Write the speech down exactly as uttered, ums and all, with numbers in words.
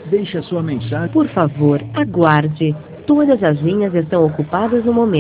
Deixe a sua mensagem. Por favor, aguarde. Todas as linhas estão ocupadas no momento.